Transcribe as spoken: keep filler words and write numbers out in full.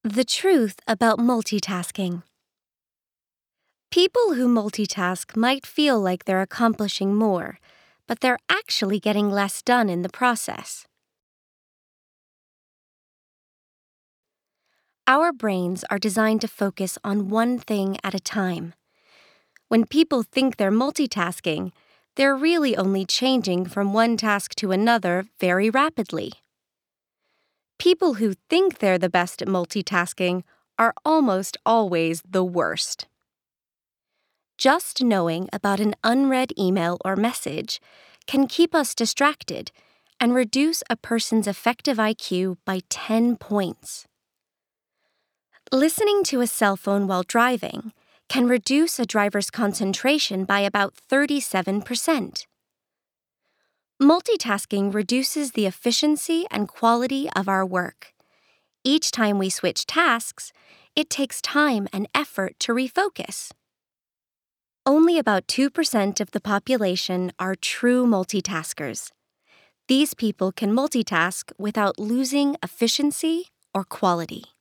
The truth about multitasking. People who multitask might feel like they're accomplishing more, but they're actually getting less done in the process. Our brains are designed to focus on one thing at a time. When people think they're multitasking, they're really only changing from one task to another very rapidly. People who think they're the best at multitasking are almost always the worst. Just knowing about an unread email or message can keep us distracted and reduce a person's effective I Q by ten points. Listening to a cell phone while driving can reduce a driver's concentration by about thirty-seven percent. Multitasking reduces the efficiency and quality of our work. Each time we switch tasks, it takes time and effort to refocus. Only about two percent of the population are true multitaskers. These people can multitask without losing efficiency or quality.